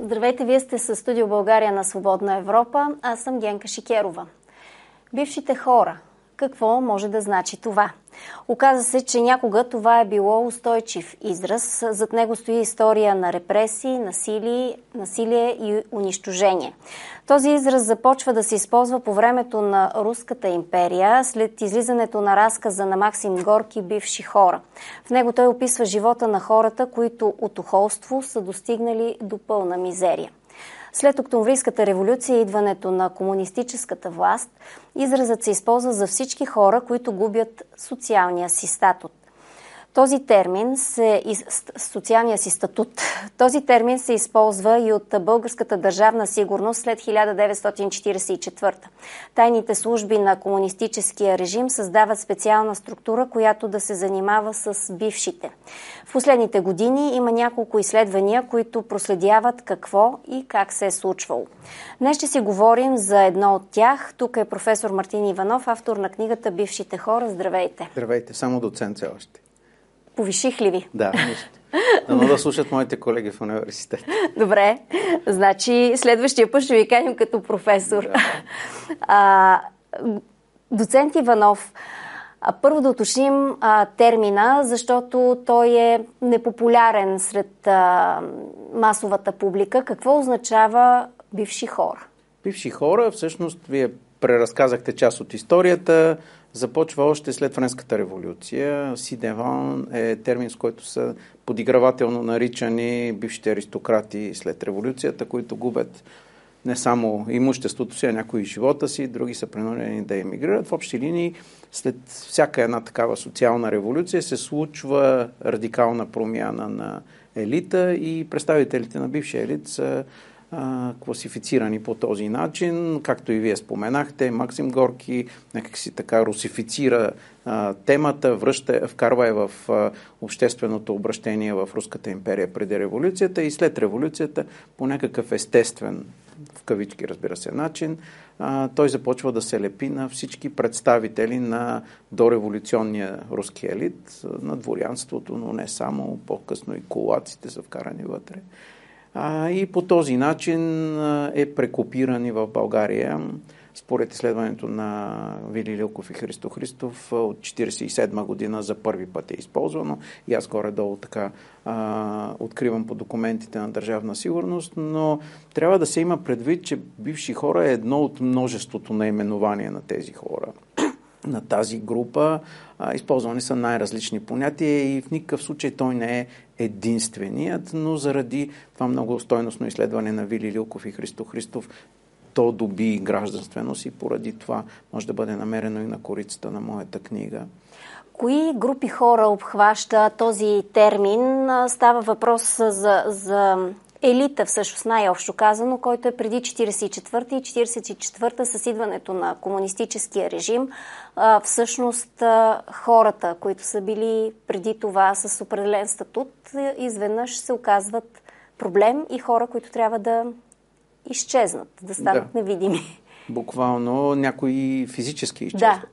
Здравейте, вие сте със Студио България на Свободна Европа. Аз съм Генка Шикерова. Бившите хора. Какво може да значи това? Оказа се, че някога това е било устойчив израз. Зад него стои история на репресии, насилие и унищожение. Този израз започва да се използва по времето на Руската империя, след излизането на разказа на Максим Горки «Бивши хора». В него той описва живота на хората, които от ухолство са достигнали до пълна мизерия. След Октомврийската революция и идването на комунистическата власт, изразът се използва за всички хора, които губят социалния си статут. Този термин се използва и от българската държавна сигурност след 1944. Тайните служби на комунистическия режим създават специална структура, която да се занимава с бившите. В последните години има няколко изследвания, които проследяват какво и как се е случвало. Днес ще си говорим за едно от тях. Тук е професор Мартин Иванов, автор на книгата «Бившите хора». Здравейте! Здравейте, само доцент все още. Повиших ли ви? Да, нищо. Дано да слушат моите колеги в университет. Добре, значи следващия път ще ви кажем като професор. Да. Доцент Иванов, първо да уточним термина, защото той е непопулярен сред масовата публика. Какво означава бивши хора? Бивши хора, всъщност, вие преразказахте част от историята. Започва още след Френската революция. Си-деван е термин, с който са подигравателно наричани бившите аристократи след революцията, които губят не само имуществото си, а някои живота си, други са принудени да емигрират. В общи линии, след всяка една такава социална революция се случва радикална промяна на елита и представителите на бившия елит са класифицирани по този начин. Както и вие споменахте, Максим Горки някак си така русифицира темата, вкарва в общественото обращение в Руската империя преди революцията и след революцията по някакъв естествен, в кавички разбира се, начин, той започва да се лепи на всички представители на дореволюционния руски елит, на дворянството, но не само, по-късно и кулаците са вкарани вътре. И по този начин е прекопиран и в България, според изследването на Вили Лилков и Христо Христов, от 1947 година за първи път е използвано. И аз горе-долу така откривам по документите на Държавна сигурност, но трябва да се има предвид, че бивши хора е едно от множеството наименования на тези хора. На тази група използвани са най-различни понятия и в никакъв случай той не е единственият, но заради това много стойностно изследване на Вили Лилков и Христо Христов то доби гражданственост и поради това може да бъде намерено и на корицата на моята книга. Кои групи хора обхваща този термин? Става въпрос за елита, всъщност най-общо казано, който е преди 1944 и 1944 с идването на комунистическия режим. Всъщност хората, които са били преди това с определен статут, изведнъж се оказват проблем и хора, които трябва да изчезнат, да станат невидими. Буквално някои физически изчезват.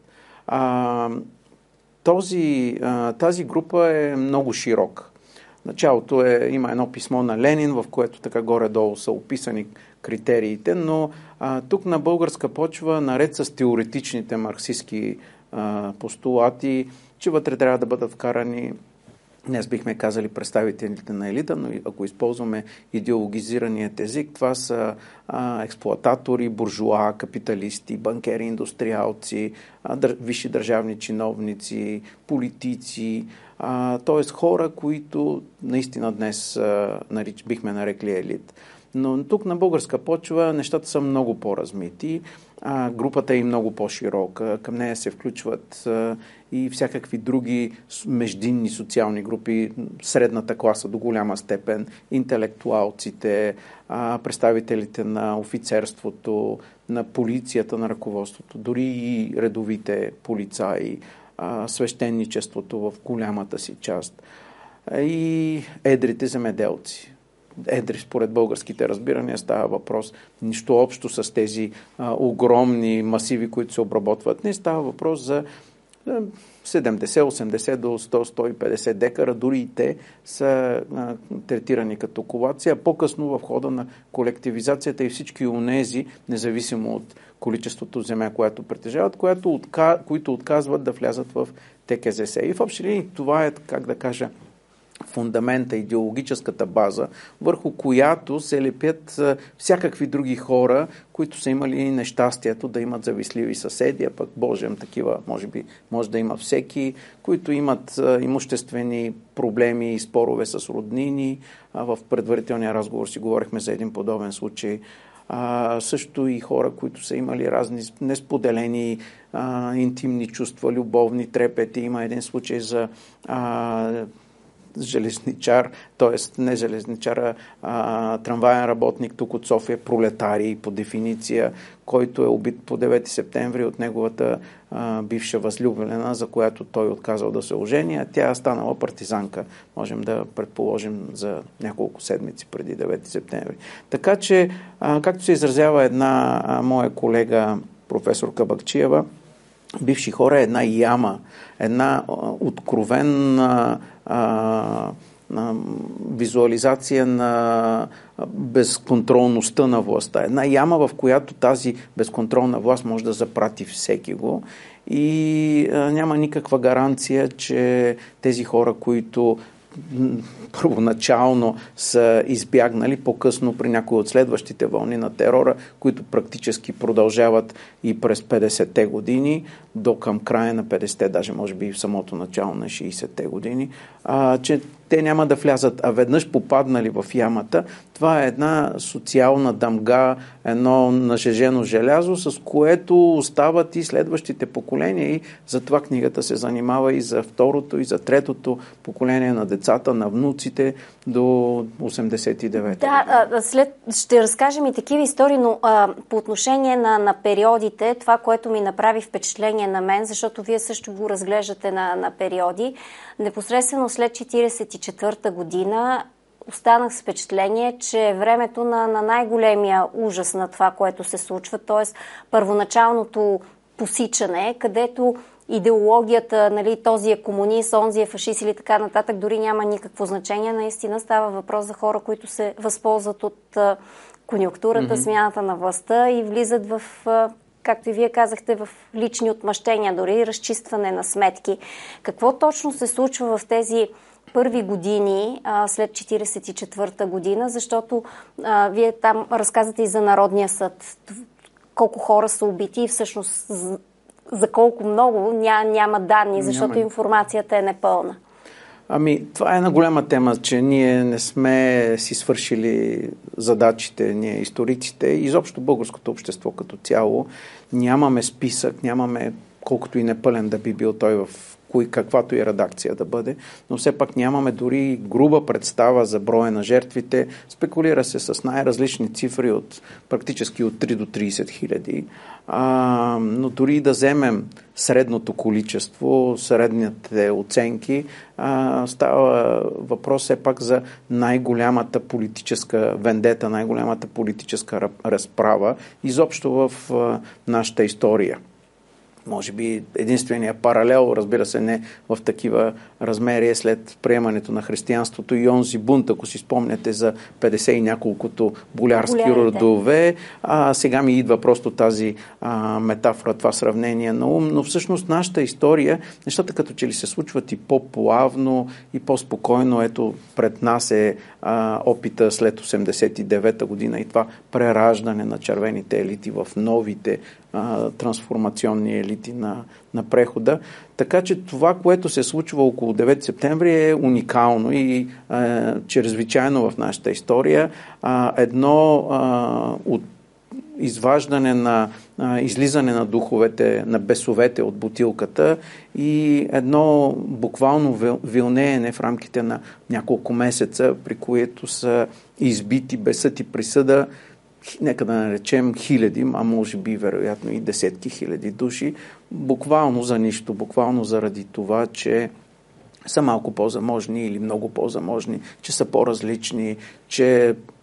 Тази група е много широка. Началото има едно писмо на Ленин, в което така горе-долу са описани критериите, но тук на българска почва, наред с теоретичните марксистски постулати, че вътре трябва да бъдат вкарани, днес бихме казали представителите на елита, но ако използваме идеологизираният език, това са експлоататори, буржуа, капиталисти, банкери, индустриалци, висши държавни чиновници, политици, т.е. хора, които наистина днес бихме нарекли елит. Но тук на българска почва нещата са много по-размити, групата е много по-широка, към нея се включват и всякакви други междинни социални групи, средната класа до голяма степен, интелектуалците, представителите на офицерството, на полицията, на ръководството, дори и редовите полицаи, свещеничеството в голямата си част и едрите земеделци. Едри, според българските разбирания, става въпрос нищо общо с тези огромни масиви, които се обработват. Не става въпрос за 70-80 до 100-150 декара, дори и те са третирани като окупация. По-късно в хода на колективизацията и всички онези, независимо от количеството земя, което притежават, които отказват да влязат в ТКЗС. И в общи линии това е, как да кажа, фундамента, идеологическата база, върху която се лепят всякакви други хора, които са имали нещастието да имат завистливи съседи, а пък Божем такива, може да има всеки, които имат имуществени проблеми и спорове с роднини. В предварителния разговор си говорихме за един подобен случай. Също и хора, които са имали разни несподелени интимни чувства, любовни трепети. Има един случай за железничар, т.е. не железничар, трамваен работник тук от София, пролетарий по дефиниция, който е убит по 9 септември от неговата бивша възлюблена, за която той отказал да се ожени, а тя станала партизанка, можем да предположим, за няколко седмици преди 9 септември. Така че, както се изразява една моя колега, професор Кабакчиева, бивши хора е една яма, една откровенна визуализация на безконтролността на властта. Една яма, в която тази безконтролна власт може да запрати всеки го и няма никаква гаранция, че тези хора, които първоначално са избягнали, по-късно при някои от следващите вълни на терора, които практически продължават и през 50-те години, до към края на 50-те, даже може би и в самото начало на 60-те години, че те няма да влязат, а веднъж попаднали в ямата, това е една социална дамга, едно нажежено желязо, с което остават и следващите поколения, и затова книгата се занимава и за второто, и за третото поколение на децата, на внуците до 89-та. Да, ще разкажем и такива истории, но по отношение на периодите, това, което ми направи впечатление на мен, защото вие също го разглеждате на периоди, непосредствено след 1944 година останах с впечатление, че е времето на най-големия ужас на това, което се случва, т.е. първоначалното посичане, където идеологията, нали, този е комунист, онзи е фашист или така нататък, дори няма никакво значение. Наистина става въпрос за хора, които се възползват от конюнктурата, смяната на властта и влизат в, както и вие казахте, в лични отмъщения, дори разчистване на сметки. Какво точно се случва в тези първи години след 1944 година, защото вие там разказвате и за Народния съд. Колко хора са убити и всъщност за колко много няма данни, защото информацията е непълна. Това е една голяма тема, че ние не сме си свършили задачите, ние историците, изобщо българското общество като цяло. Нямаме списък, нямаме, колкото и непълен да би бил той в каквато и редакция да бъде, но все пак нямаме дори груба представа за броя на жертвите. Спекулира се с най-различни цифри практически от 3 до 30 хиляди. Но дори да вземем средното количество, средните оценки, става въпрос все пак за най-голямата политическа вендета, най-голямата политическа разправа изобщо в нашата история. Може би единствения паралел, разбира се, не в такива размери, е след приемането на християнството и онзи бунт, ако си спомняте за 50 и няколкото болярски родове. Сега ми идва просто тази метафора, това сравнение на ум, но всъщност нашата история, нещата като че ли се случват и по-плавно и по-спокойно. Ето пред нас е опита след 89-та година и това прераждане на червените елити в новите трансформационни елити на прехода. Така че това, което се случва около 9 септември е уникално и чрезвичайно в нашата история. Едно от изваждане на излизане на духовете, на бесовете от бутилката и едно буквално вилнеене в рамките на няколко месеца, при което са избити без съд и присъда, нека да наречем хиляди, а може би вероятно и десетки хиляди души, буквално за нищо, буквално заради това, че са малко по-заможни или много по-заможни, че са по-различни, че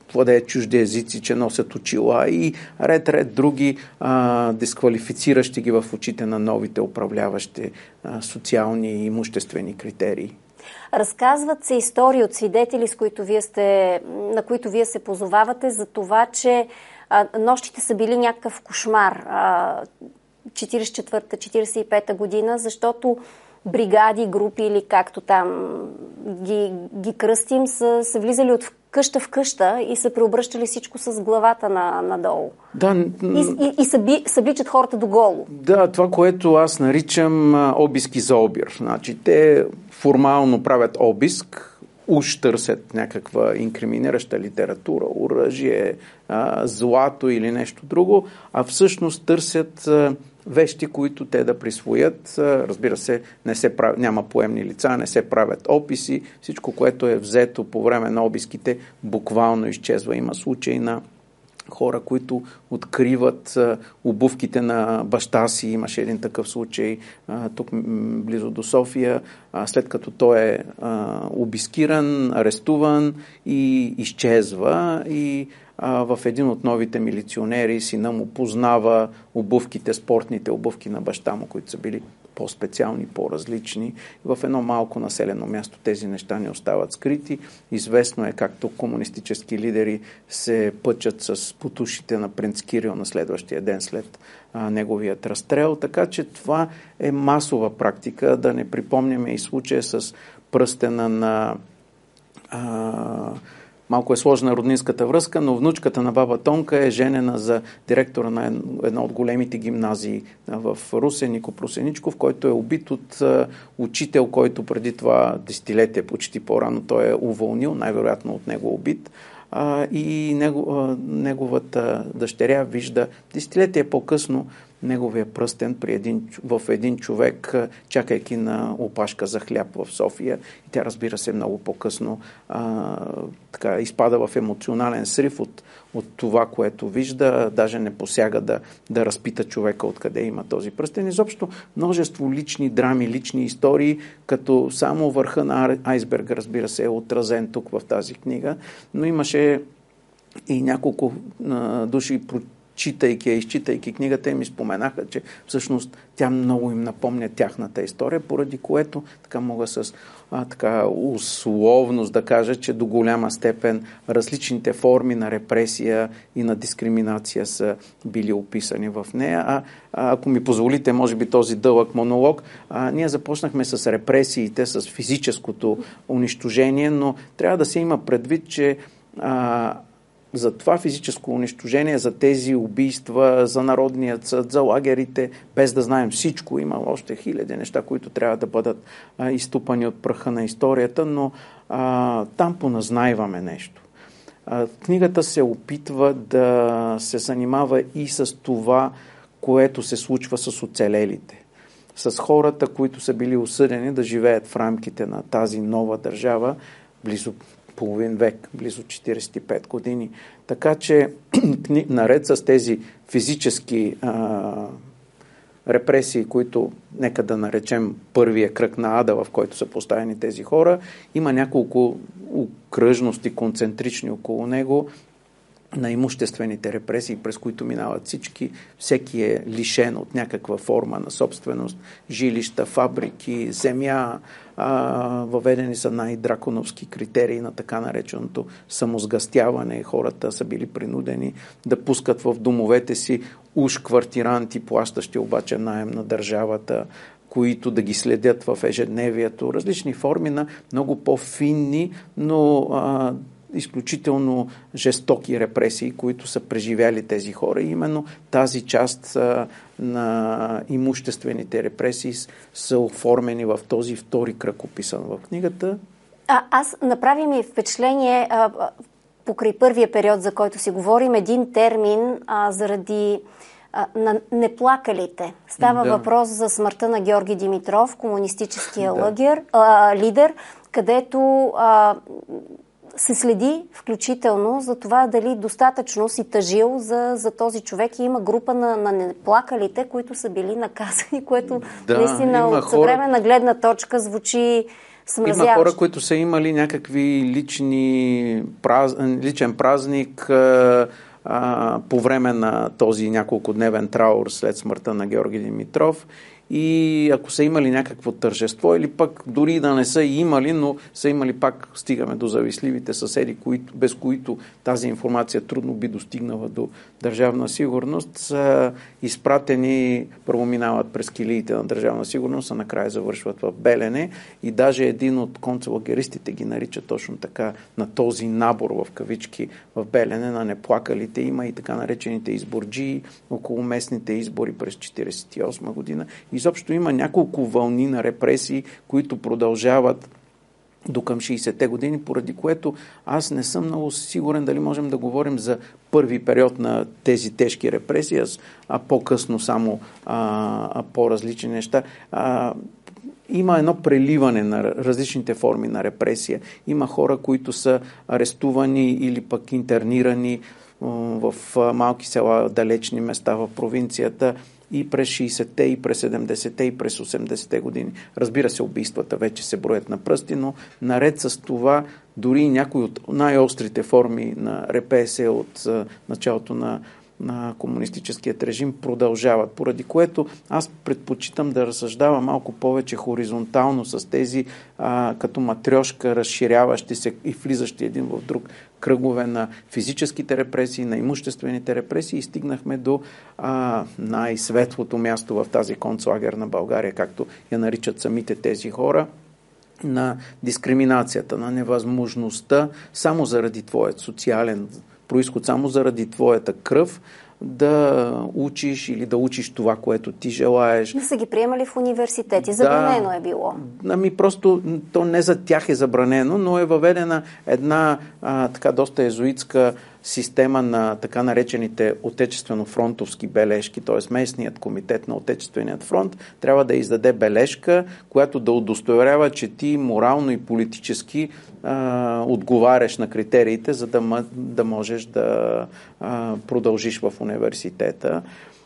владеят чужди езици, че носят очила и ред други дисквалифициращи ги в очите на новите управляващи социални и имуществени критерии. Разказват се истории от свидетели, на които вие се позовавате за това, че нощите са били някакъв кошмар 44-та, 45-та година, защото бригади, групи или както там ги кръстим, са влизали от къща в къща и са преобръщали всичко с главата надолу. Да, и събличат хората до голо. Да, това, което аз наричам обиски за обир. Значи, те формално правят обиск, уж търсят някаква инкриминираща литература, оръжие, злато или нещо друго, а всъщност търсят вещи, които те да присвоят. Разбира се, няма поемни лица, не се правят описи. Всичко, което е взето по време на обиските, буквално изчезва. Има случаи на хора, които откриват обувките на баща си. Имаше един такъв случай тук близо до София, след като той е обискиран, арестуван и изчезва. И в един от новите милиционери сина му познава обувките, спортните обувки на баща му, които са били по-специални, по-различни. В едно малко населено място тези неща не остават скрити. Известно е както комунистически лидери се пъчат с потушите на принц Кирил на следващия ден след неговият разстрел. Така че това е масова практика. Да не припомняме и случая с пръстена на... Малко е сложна роднинската връзка, но внучката на баба Тонка е женена за директора на една от големите гимназии в Русе, Нико Прусеничков, който е убит от учител, който преди това десетилетие, почти по-рано, той е уволнил, най-вероятно от него убит. И неговата дъщеря вижда десетилетие по-късно неговия пръстен в един човек, чакайки на опашка за хляб в София. И тя, разбира се, много по-късно изпада в емоционален срив от това, което вижда. Даже не посяга да разпита човека откъде има този пръстен. Изобщо множество лични драми, лични истории, като само върха на айсберга, разбира се, е отразен тук в тази книга. Но имаше и няколко души, читайки, изчитайки книгата, ми споменаха, че всъщност тя много им напомня тяхната история, поради което така мога с условност да кажа, че до голяма степен различните форми на репресия и на дискриминация са били описани в нея. Ако ми позволите, може би този дълъг монолог, ние започнахме с репресиите, с физическото унищожение, но трябва да се има предвид, че за това физическо унищожение, за тези убийства, за Народният съд, за лагерите, без да знаем всичко, има още хиляди неща, които трябва да бъдат изтупани от праха на историята, но там поназнайваме нещо. Книгата се опитва да се занимава и с това, което се случва с оцелелите, с хората, които са били осъдени да живеят в рамките на тази нова държава, близо половин век, близо 45 години. Така че, наред с тези физически репресии, които, нека да наречем първия кръг на ада, в който са поставени тези хора, има няколко окръжности, концентрични около него, на имуществените репресии, през които минават всички. Всеки е лишен от някаква форма на собственост, жилища, фабрики, земя. Въведени са най-драконовски критерии на така нареченото самосгъстяване. Хората са били принудени да пускат в домовете си уж квартиранти, плащащи обаче наем на държавата, които да ги следят в ежедневието. Различни форми на много по-финни, но изключително жестоки репресии, които са преживяли тези хора. И именно тази част на имуществените репресии са оформени в този втори кръг, описан в книгата. Аз направи ми впечатление покрай първия период, за който си говорим, един термин заради на неплакалите. Става въпрос за смъртта на Георги Димитров, комунистическия лидер, където се следи включително за това дали достатъчно си тъжил за този човек и има група на неплакалите, които са били наказани, което наистина от съвременна гледна точка звучи смразяващи. Има хора, които са имали някакви личен празник по време на този няколкодневен траур след смъртта на Георги Димитров. И ако са имали някакво тържество, или пък дори да не са имали, но са имали, пак стигаме до завистливите съседи, без които тази информация трудно би достигнала до Държавна сигурност, са изпратени, първо минават през килиите на Държавна сигурност, а накрая завършват в Белене. И даже един от концлагеристите ги нарича точно така, на този набор в кавички в Белене, на неплакалите. Има и така наречените изборджии около местните избори през 1948 година. Изобщо има няколко вълни на репресии, които продължават до към 60-те години, поради което аз не съм много сигурен дали можем да говорим за първи период на тези тежки репресии, а по-късно само по-различни неща. Има едно преливане на различните форми на репресия. Има хора, които са арестувани или пък интернирани в малки села, далечни места в провинцията, и през 60-те, и през 70-те, и през 80-те години. Разбира се, убийствата вече се броят на пръсти, но наред с това дори някои от най-острите форми на репресия от началото на комунистическият режим продължават, поради което аз предпочитам да разсъждавам малко повече хоризонтално с тези като матрьошка, разширяващи се и влизащи един в друг кръгове на физическите репресии, на имуществените репресии, и стигнахме до най-светлото място в тази концлагер на България, както я наричат самите тези хора, на дискриминацията, на невъзможността само заради твоят социален произход, само заради твоята кръв да учиш или да учиш това, което ти желаеш. Не са ги приемали в университети. Забранено е било. Просто то не за тях е забранено, но е въведена една така доста езуитска система на така наречените отечествено-фронтовски бележки, т.е. местният комитет на Отечественият фронт трябва да издаде бележка, която да удостоверява, че ти морално и политически отговаряш на критериите, за да можеш да продължиш в университета.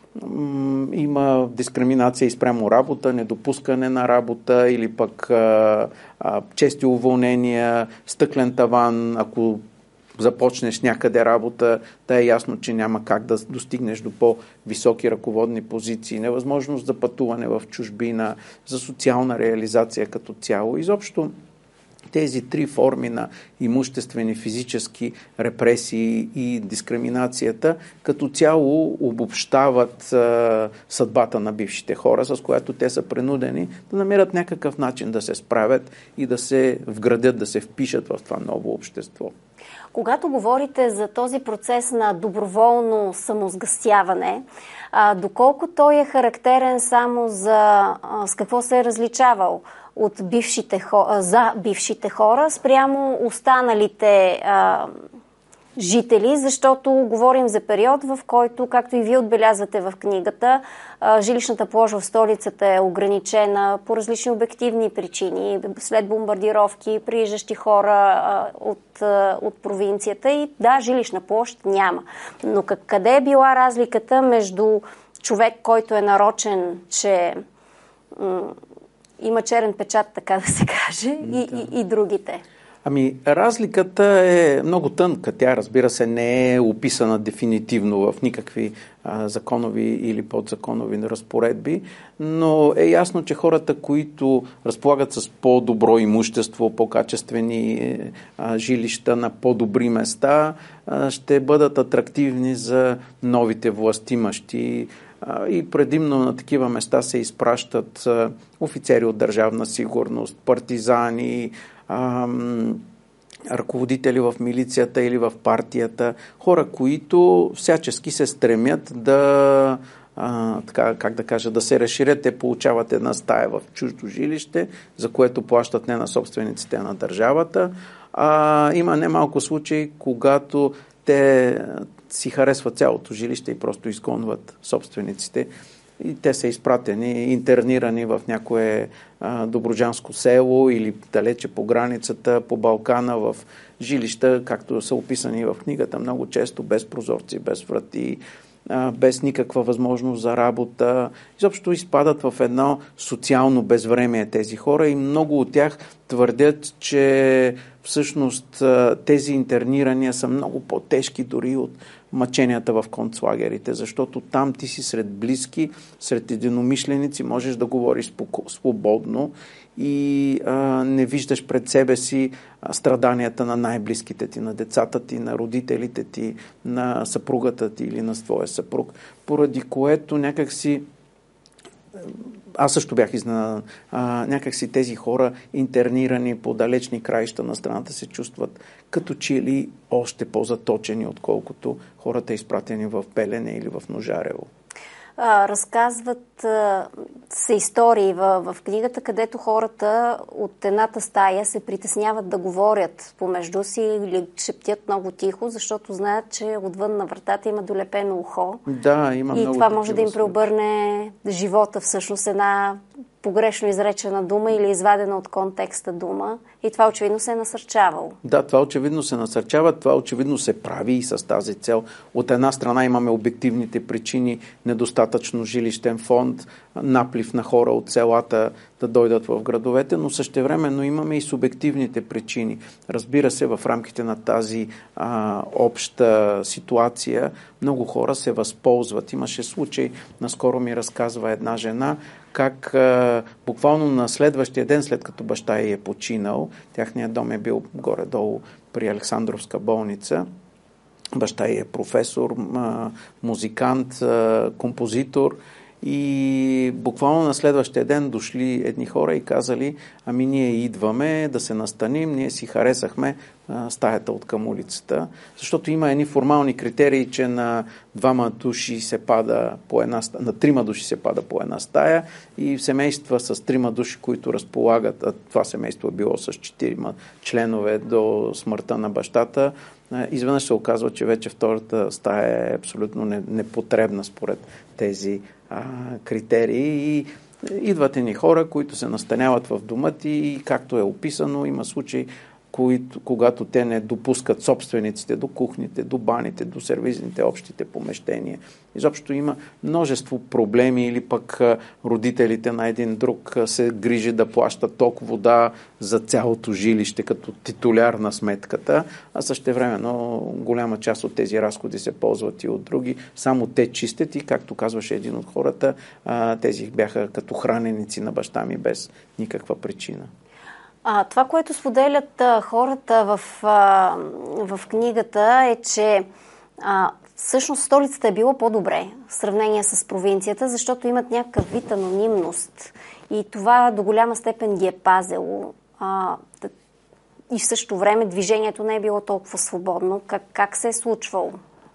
Има дискриминация и спрямо работа, недопускане на работа или пък чести уволнения, стъклен таван, ако започнеш някъде работа, да е ясно, че няма как да достигнеш до по-високи ръководни позиции, невъзможност за пътуване в чужбина, за социална реализация като цяло. Изобщо тези три форми на имуществени, физически репресии и дискриминацията като цяло обобщават съдбата на бившите хора, с която те са принудени да намерят някакъв начин да се справят и да се вградят, да се впишат в това ново общество. Когато говорите за този процес на доброволно самосгасяване, доколко той е характерен само с какво се е различавал от за бившите хора спрямо останалите жители, защото говорим за период, в който, както и вие отбелязвате в книгата, жилищната площ в столицата е ограничена по различни обективни причини, след бомбардировки, прииждащи хора от провинцията и да, жилищна площ няма. Но къде е била разликата между човек, който е нарочен, че има черен печат, така да се каже, и другите? Разликата е много тънка. Тя, разбира се, не е описана дефинитивно в никакви законови или подзаконови разпоредби, но е ясно, че хората, които разполагат с по-добро имущество, по-качествени жилища на по-добри места, ще бъдат атрактивни за новите властимащи. И предимно на такива места се изпращат офицери от Държавна сигурност, партизани, ръководители в милицията или в партията, хора, които всячески се стремят да да се разширят. Те получават една стая в чуждо жилище, за което плащат не на собствениците, а на държавата. Има немалко случаи, когато те си харесват цялото жилище и просто изгонват собствениците. И те са изпратени, интернирани в някое добруджанско село или далече по границата, по Балкана, в жилища, както са описани в книгата, много често без прозорци, без врати, без никаква възможност за работа. Изобщо изпадат в едно социално безвремие тези хора и много от тях твърдят, че всъщност тези интернирания са много по-тежки дори от мъченията в концлагерите, защото там ти си сред близки, сред единомишленици, можеш да говориш свободно и не виждаш пред себе си страданията на най-близките ти, на децата ти, на родителите ти, на съпругата ти или на твоя съпруг, поради което някакси аз също бях изненадан. Някакси тези хора, интернирани по далечни краища на страната, се чувстват като че ли още по-заточени, отколкото хората, изпратени в Белене или в Ножарево. Разказват се истории в книгата, където хората от едната стая се притесняват да говорят помежду си или шептят много тихо, защото знаят, че отвън на вратата има долепено ухо. Да, има много. И това може да им преобърне живота, всъщност една погрешно изречена дума или извадена от контекста дума. И това очевидно се е насърчавало. Да, това очевидно се насърчава, това очевидно се прави и с тази цел. От една страна имаме обективните причини, недостатъчно жилищен фонд, наплив на хора от селата да дойдат в градовете, но същевременно имаме и субективните причини. Разбира се, в рамките на тази обща ситуация много хора се възползват. Имаше случай, наскоро ми разказва една жена, как буквално на следващия ден, след като баща ѝ е починал, тяхният дом е бил горе-долу при Александровска болница. Баща ѝ е професор, музикант, композитор и буквално на следващия ден дошли едни хора и казали: ами ние идваме да се настаним, ние си харесахме стаята от към улицата, защото има едни формални критерии, че на двама души се пада по една стая, на трима души се пада по една стая и в семейства с трима души, които разполагат, а това семейство е било с 4 членове до смъртта на бащата, изведнъж се оказва, че вече втората стая е абсолютно непотребна според тези критерии и идват едни хора, които се настаняват в дома ти и както е описано, има случаи, когато те не допускат собствениците до кухните, до баните, до сервизните, общите помещения. Изобщо има множество проблеми или пък родителите на един друг се грижи да плащат ток, вода за цялото жилище като титуляр на сметката, а същевременно голяма част от тези разходи се ползват и от други. Само те чистят и, както казваше един от хората, тези бяха като храненици на баща ми без никаква причина. Това, което споделят хората в книгата е, че всъщност столицата е било по-добре в сравнение с провинцията, защото имат някакъв вид анонимност и това до голяма степен ги е пазело. И в същото време движението не е било толкова свободно. Как се е случвало?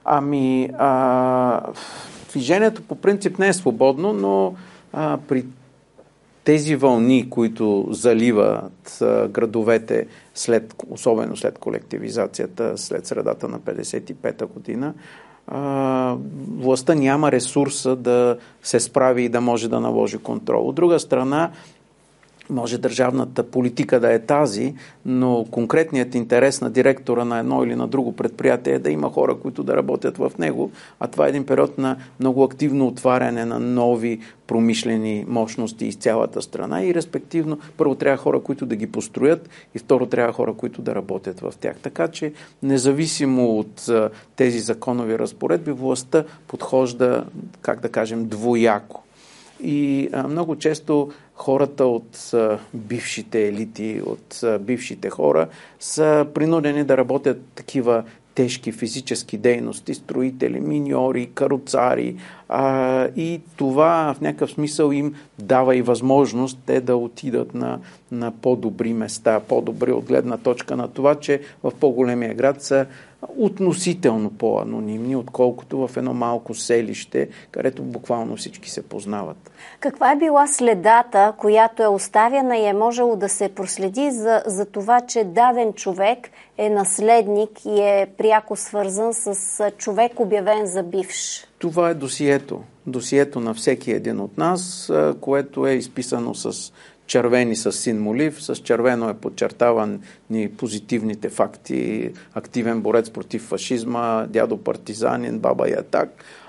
Движението по принцип не е свободно, но при тези вълни, които заливат градовете, особено след колективизацията, след средата на 55-та година, властта няма ресурса да се справи и да може да наложи контрол. От друга страна, може държавната политика да е тази, но конкретният интерес на директора на едно или на друго предприятие е да има хора, които да работят в него, а това е един период на много активно отваряне на нови промишлени мощности из цялата страна и респективно първо трябва хора, които да ги построят и второ трябва хора, които да работят в тях. Така че независимо от тези законови разпоредби, властта подхожда, как да кажем, двояко. И много често хората от бившите елити, от бившите хора са принудени да работят такива тежки физически дейности, строители, миньори, каруцари и това в някакъв смисъл им дава и възможност те да отидат на по-добри места, по-добри от гледна точка на това, че в по-големия град са относително по-анонимни, отколкото в едно малко селище, където буквално всички се познават. Каква е била следата, която е оставена и е можело да се проследи за това, че даден човек е наследник и е пряко свързан с човек, обявен за бивш? Това е досието. Досието на всеки един от нас, което е изписано с червени с син молив, с червено е подчертаван ни позитивните факти, активен борец против фашизма, дядо партизанин, баба ятак,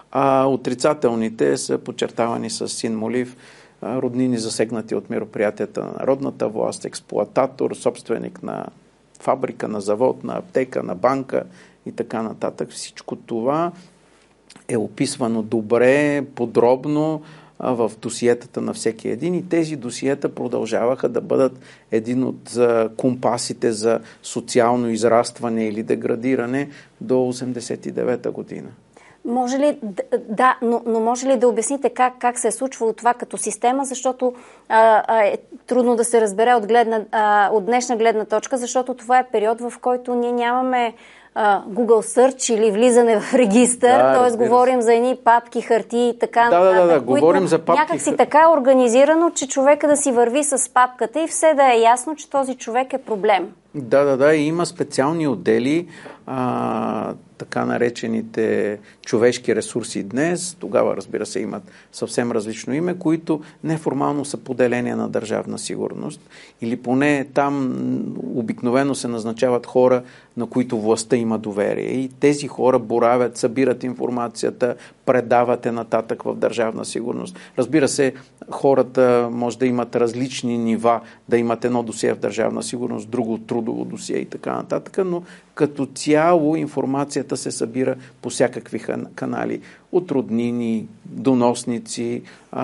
а отрицателните са подчертавани с син молив, роднини засегнати от мероприятията на народната власт, експлоататор, собственик на фабрика, на завод, на аптека, на банка и така нататък. Всичко това е описвано добре, подробно в досиетата на всеки един и тези досиета продължаваха да бъдат един от компасите за социално израстване или деградиране до 1989 година. Може ли, но може ли да обясните как се е случвало това като система, защото е трудно да се разбере от днешна гледна точка, защото това е период, в който ние нямаме Google Search или влизане в регистър, т.е. говорим за едни папки, хартии и така нататък, говорим за папки. Някак си така е организирано, че човека да си върви с папката и все да е ясно, че този човек е проблем. Да, и има специални отдели, така наречените човешки ресурси днес, тогава разбира се имат съвсем различно име, които неформално са поделения на държавна сигурност или поне там обикновено се назначават хора, на които властта има доверие и тези хора боравят, събират информацията, предават нататък в държавна сигурност. Разбира се, хората може да имат различни нива, да имат едно досие в държавна сигурност, друго трудово досие и така нататък, но като цяло информацията се събира по всякакви канали. От роднини, доносници,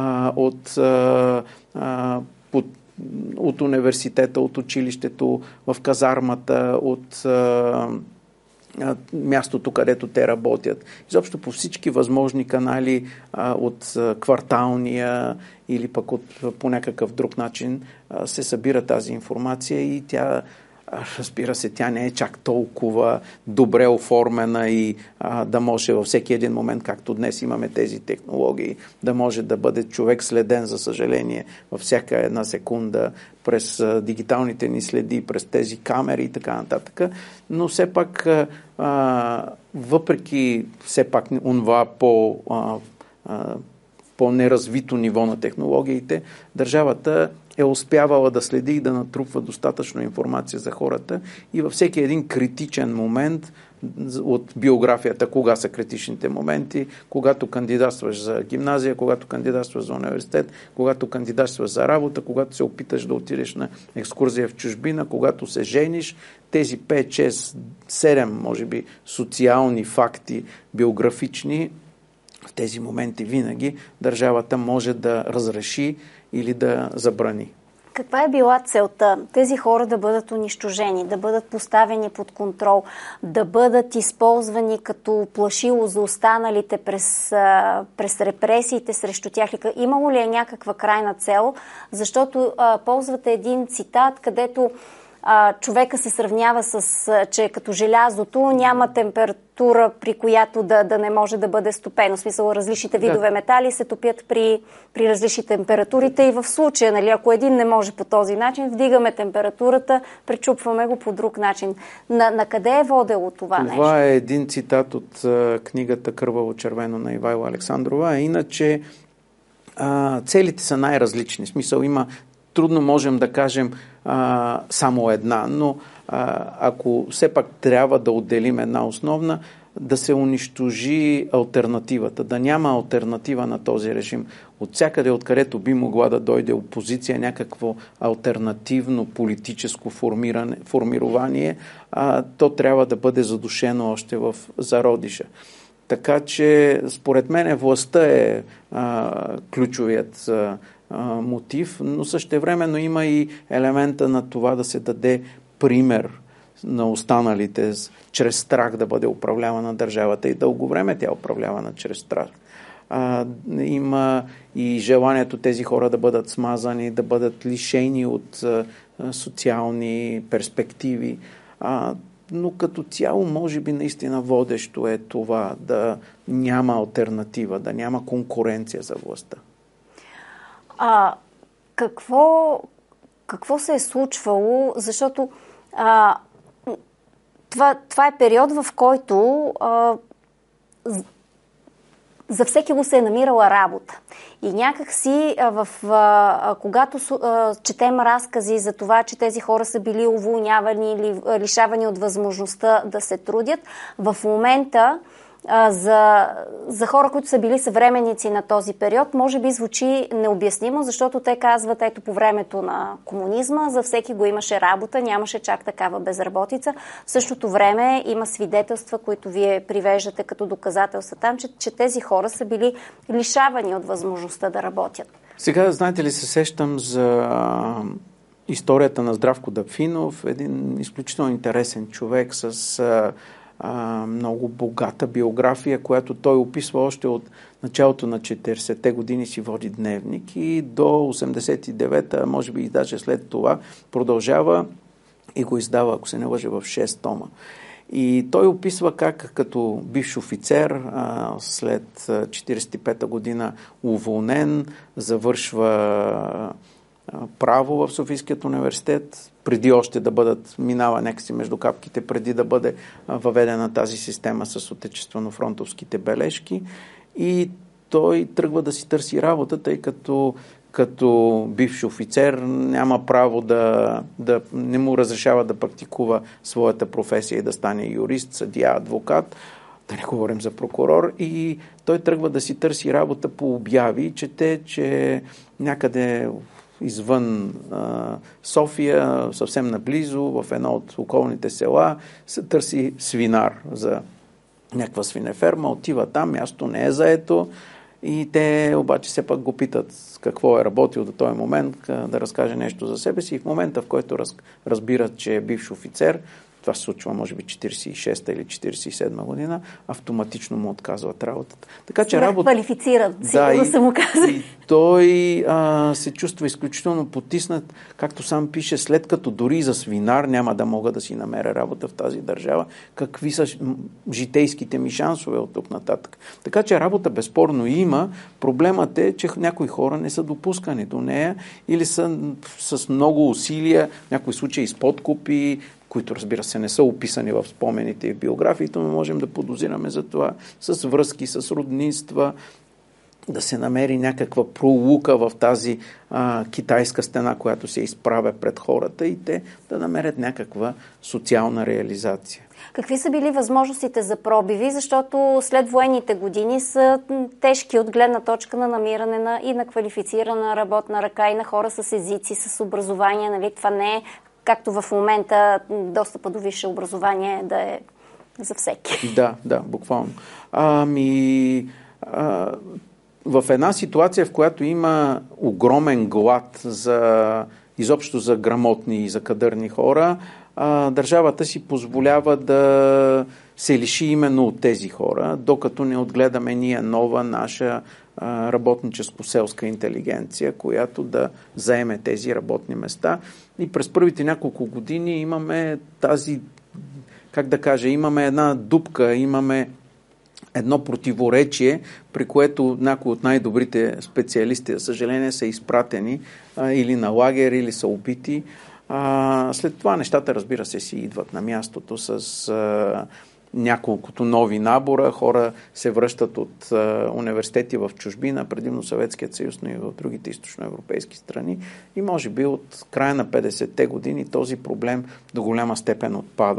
от университета, от училището, в казармата, от мястото, където те работят. Изобщо по всички възможни канали от кварталния или пък по някакъв друг начин се събира тази информация и тя, разбира се, тя не е чак толкова добре оформена и да може във всеки един момент, както днес имаме тези технологии, да може да бъде човек следен, за съжаление, във всяка една секунда през дигиталните ни следи, през тези камери и така нататък. Но все пак, въпреки все пак онова по-неразвито ниво на технологиите, държавата е успявала да следи и да натрупва достатъчно информация за хората и във всеки един критичен момент от биографията, кога са критичните моменти, когато кандидатстваш за гимназия, когато кандидатстваш за университет, когато кандидатстваш за работа, когато се опиташ да отидеш на екскурзия в чужбина, когато се жениш, тези 5, 6, 7, може би, социални факти, биографични, в тези моменти винаги държавата може да разреши или да забрани. Каква е била целта? Тези хора да бъдат унищожени, да бъдат поставени под контрол, да бъдат използвани като плашило за останалите през репресиите срещу тях? Имало ли е някаква крайна цел? Защото ползвате един цитат, където човека се сравнява че е като желязото, няма температура, при която да не може да бъде стопено. В смисъл, различните видове метали се топят при различни температурите и в случая, нали, ако един не може по този начин, вдигаме температурата, пречупваме го по друг начин. На къде е водело това нещо? Това е един цитат от книгата "Кърваво-червено" на Ивайло Александрова, а иначе целите са най-различни. В смисъл, трудно можем да кажем само една, но ако все пак трябва да отделим една основна, да се унищожи алтернативата, да няма алтернатива на този режим. От всякъде, откъдето би могла да дойде опозиция, някакво алтернативно политическо формирование, то трябва да бъде задушено още в зародиша. Така че, според мен, властта е ключовият мотив, но същевременно има и елемента на това да се даде пример на останалите, чрез страх да бъде управлявана държавата и дълго време тя е управлявана чрез страх. Има и желанието тези хора да бъдат смазани, да бъдат лишени от социални перспективи, но като цяло може би наистина водещо е това да няма алтернатива, да няма конкуренция за властта. Какво се е случвало, защото това е период, в който за всеки го се е намирала работа. И някак си, когато четем разкази за това, че тези хора са били уволнявани или лишавани от възможността да се трудят, в момента за хора, които са били съвременници на този период, може би звучи необяснимо, защото те казват, ето по времето на комунизма за всеки го имаше работа, нямаше чак такава безработица. В същото време има свидетелства, които вие привеждате като доказателства там, че тези хора са били лишавани от възможността да работят. Сега, знаете ли, се сещам за историята на Здравко Дъпфинов, един изключително интересен човек с много богата биография, която той описва още от началото на 40-те години, си води дневник и до 89-та, може би и даже след това, продължава и го издава, ако се не лъжа, в 6 тома. И той описва как като бивш офицер след 45-та година уволнен, завършва право в Софийският университет, преди още да минава някакси между капките, преди да бъде въведена тази система с отечествено-фронтовските бележки. И той тръгва да си търси работа, тъй като бивш офицер няма право не му разрешава да практикува своята професия и да стане юрист, съдия, адвокат, да не говорим за прокурор, и той тръгва да си търси работа по обяви, чете, че някъде извън София, съвсем наблизо, в едно от околните села, се търси свинар за някаква свинеферма, отива там, място не е заето и те обаче все пак го питат какво е работил до този момент, да разкаже нещо за себе си, и в момента, в който разбират, че е бивш офицер, това се случва може би 46-та или 47-та година, автоматично му отказват работата. Така че квалифициран, сигурно са му казали. И той се чувства изключително потиснат, както сам пише, след като дори за свинар няма да мога да си намеря работа в тази държава, какви са житейските ми шансове от тук нататък. Така че работа безспорно има. Проблемът е, че някои хора не са допускани до нея или са с много усилия, в някои случаи с подкупи, които, разбира се, не са описани в спомените и в биографиите, но можем да подозираме за това, с връзки, с роднинства, да се намери някаква пролука в тази китайска стена, която се изправя пред хората, и те да намерят някаква социална реализация. Какви са били възможностите за пробиви, защото след военните години са тежки от гледна точка на намиране и на квалифицирана работна ръка, и на хора с езици, с образование, нали? Това не е както в момента достъпа до висше образование да е за всеки. Да, буквално. В една ситуация, в която има огромен глад изобщо за грамотни и за кадърни хора, държавата си позволява да се лиши именно от тези хора, докато не отгледаме ние нова наша работническо-селска интелигенция, която да заеме тези работни места. И през първите няколко години имаме имаме една дупка, имаме едно противоречие, при което някои от най-добрите специалисти, за съжаление, са изпратени или на лагер, или са убити. След това нещата, разбира се, си идват на мястото с няколкото нови набора. Хора се връщат от университети в чужбина, предимно Съветският съюз, но и в другите източноевропейски страни. И може би от края на 50-те години този проблем до голяма степен отпада.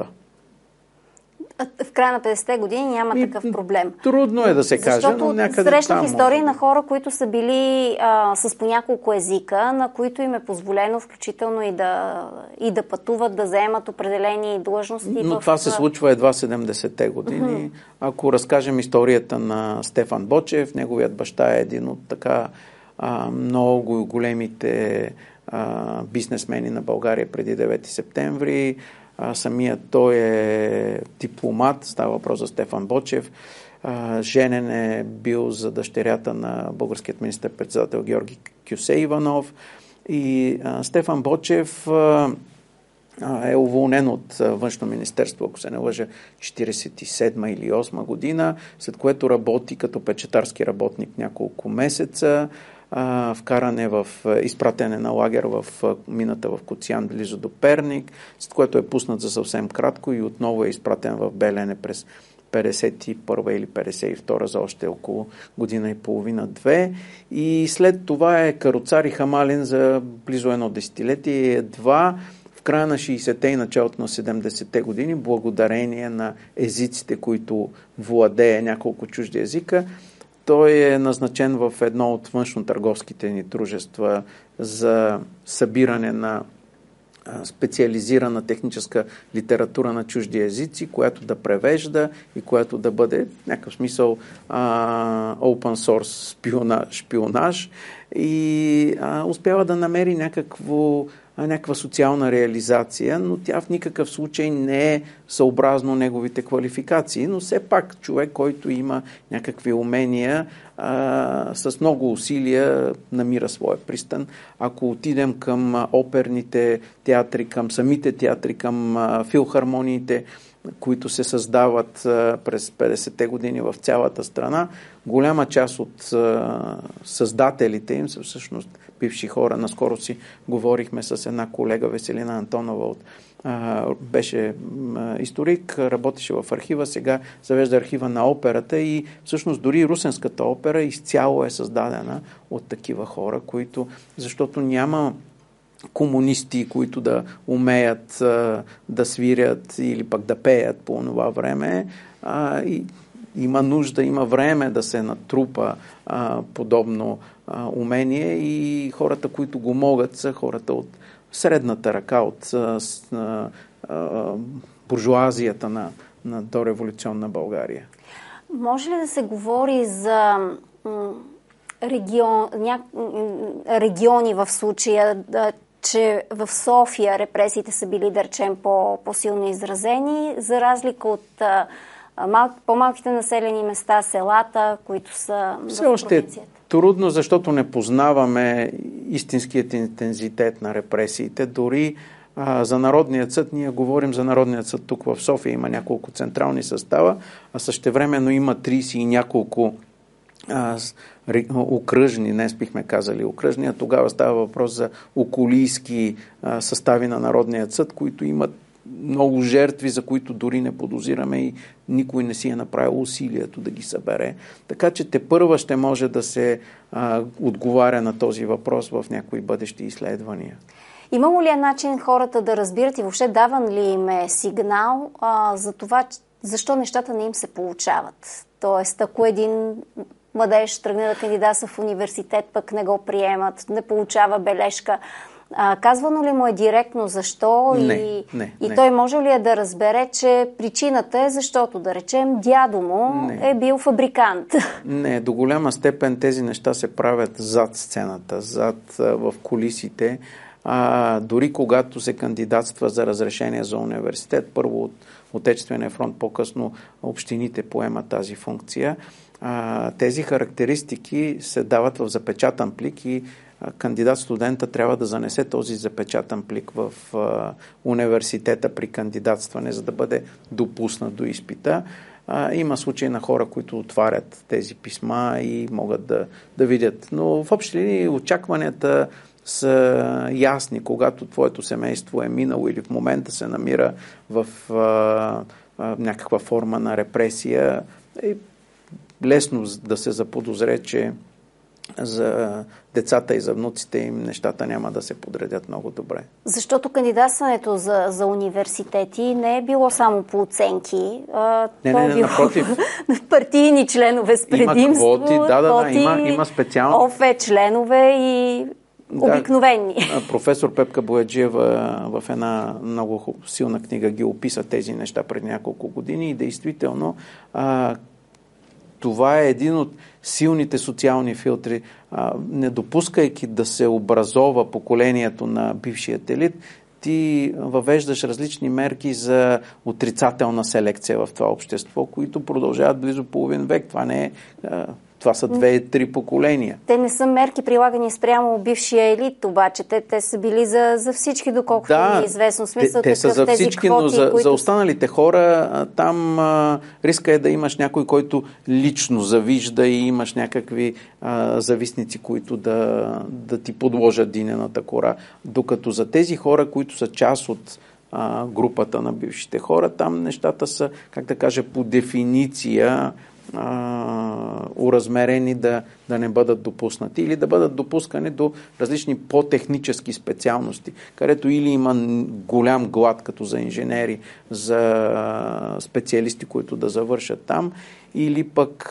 В края на 50-те години няма такъв проблем. Трудно е да се каже, но някъде срещнах истории на хора, които са били с по няколко езика, на които им е позволено включително и да пътуват, да заемат определени длъжности. Но това се случва едва 70-те години. Ако разкажем историята на Стефан Бочев, неговият баща е един от много големите бизнесмени на България преди 9 септември. Самият той е дипломат, става въпрос за Стефан Бочев. Женен е бил за дъщерята на българският министър-председател Георги Кюсе-Иванов. И Стефан Бочев е уволнен от Външно министерство, ако се не лъжа, 47 или 8 година, след което работи като печатарски работник няколко месеца. Изпратене на лагер в мината в Коцян, близо до Перник, след което е пуснат за съвсем кратко и отново е изпратен в Белене през 51 или 52 за още около година и половина-две. И след това е каруцар и хамален за близо едно десетилетие. Едва в края на 60-те и началото на 70-те години, благодарение на езиците, които владее няколко чужди езика, той е назначен в едно от външно-търговските ни дружества за събиране на специализирана техническа литература на чужди езици, която да превежда и която да бъде в някакъв смисъл open source шпионаж и успява да намери някаква социална реализация, но тя в никакъв случай не е съобразно неговите квалификации, но все пак човек, който има някакви умения, с много усилия намира своя пристан. Ако отидем към оперните театри, към самите театри, към филхармониите, които се създават през 50-те години в цялата страна, голяма част от създателите им са всъщност бивши хора. Наскоро си говорихме с една колега, Веселина Антонова, беше историк, работеше в архива, сега завежда архива на операта и всъщност дори Русенската опера изцяло е създадена от такива хора, защото няма комунисти, които да умеят да свирят или пък да пеят по това време. И има нужда, има време да се натрупа подобно умение и хората, които го могат, са хората от средната ръка, от буржуазията на дореволюционна България. Може ли да се говори за региони в случая, че в София репресиите са били, да речем, по-силно изразени, за разлика от по-малките населени места, селата, които са все в още провинцията? Трудно, защото не познаваме истинският интензитет на репресиите. Дори за Народният съд, ние говорим за Народният съд тук в София, има няколко централни състава, а същевременно има 30 и няколко окръжни, днес бихме казали окръжни, а тогава става въпрос за околийски състави на Народният съд, които имат много жертви, за които дори не подозираме и никой не си е направил усилието да ги събере. Така че тепърва ще може да се отговаря на този въпрос в някои бъдещи изследвания. Имало ли е начин хората да разбират и въобще даван ли им е сигнал за това, защо нещата не им се получават? Тоест, ако един младеж тръгне да кандидатства в университет, пък не го приемат, не получава бележка, казвано ли му е директно защо? Не. Той може ли да разбере, че причината е защото, да речем, дядо му е бил фабрикант? Не, до голяма степен тези неща се правят зад сцената, в кулисите. Дори когато се кандидатства за разрешение за университет, първо от Отечествения фронт, по-късно общините поемат тази функция. Тези характеристики се дават в запечатан плик и кандидат-студента трябва да занесе този запечатан плик в университета при кандидатстване, за да бъде допуснат до изпита. Има случаи на хора, които отварят тези писма и могат да видят. Но в общи линии очакванията са ясни, когато твоето семейство е минало или в момента се намира в някаква форма на репресия. Е лесно да се заподозре, че за децата и за внуците им нещата няма да се подредят много добре. Защото кандидатстването за университети не е било само по оценки. Напротив. Партийни членове с предимство. Има квоти, има специално. ОФ членове и обикновени. Професор Пепка Бояджиева в една много силна книга ги описа тези неща пред няколко години и действително това е един от силните социални филтри. Не допускайки да се образова поколението на бившият елит, ти въвеждаш различни мерки за отрицателна селекция в това общество, които продължават близо половин век. Това са 2-3 поколения. Те не са мерки прилагани спрямо бившия елит, обаче. Те са били за всички, доколкото ми е известно. Смисъл, те са за всички, но за останалите хора там риска е да имаш някой, който лично завижда и имаш някакви завистници, които да ти подложат динената кора. Докато за тези хора, които са част от групата на бившите хора, там нещата са, как да кажа, по дефиниция уразмерени да не бъдат допуснати или да бъдат допускани до различни по-технически специалности, където или има голям глад, като за инженери, за специалисти, които да завършат там, или пък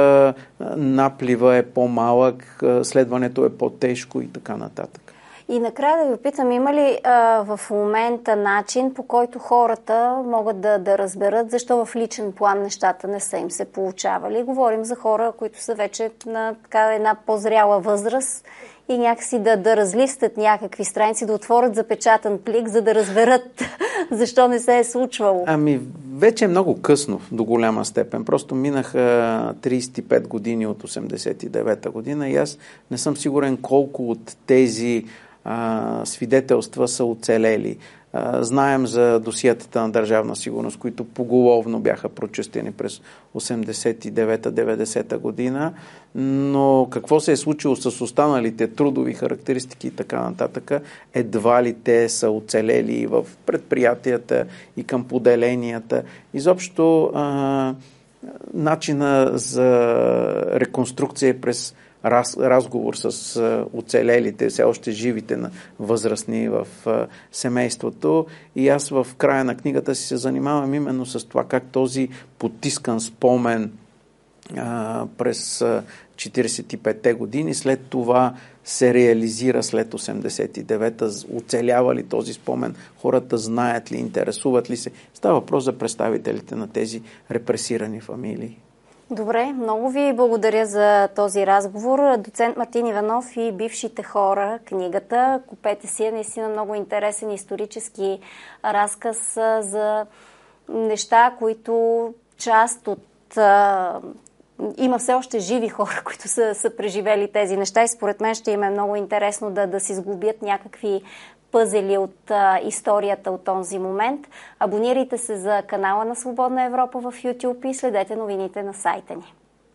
наплива е по-малък, следването е по-тежко и така нататък. И накрая да ви питам, има ли в момента начин, по който хората могат да разберат защо в личен план нещата не са им се получавали? Говорим за хора, които са вече на една по-зряла възраст и някакси да разлистат някакви страници, да отворят запечатан плик, за да разберат защо не се е случвало. Вече е много късно до голяма степен. Просто минаха 35 години от 89-та година и аз не съм сигурен колко от тези свидетелства са оцелели. Знаем за досиетата на Държавна сигурност, които поголовно бяха прочистени през 89-90 година, но какво се е случило с останалите трудови характеристики и така нататък, едва ли те са оцелели и в предприятията, и към поделенията. Изобщо начина за реконструкция е през разговор с оцелелите, все още живите възрастни в семейството. И аз в края на книгата си се занимавам именно с това, как този потискан спомен през 45-те години, след това се реализира след 89-та, оцелява ли този спомен, хората знаят ли, интересуват ли се. Става въпрос за представителите на тези репресирани фамилии. Добре, много ви благодаря за този разговор. Доцент Мартин Иванов и бившите хора, книгата. Купете си, е наистина много интересен исторически разказ за неща, които част от... Има все още живи хора, които са преживели тези неща и според мен ще им е много интересно да си сглобят някакви пъзели от историята от този момент. Абонирайте се за канала на Свободна Европа в YouTube и следете новините на сайта ни.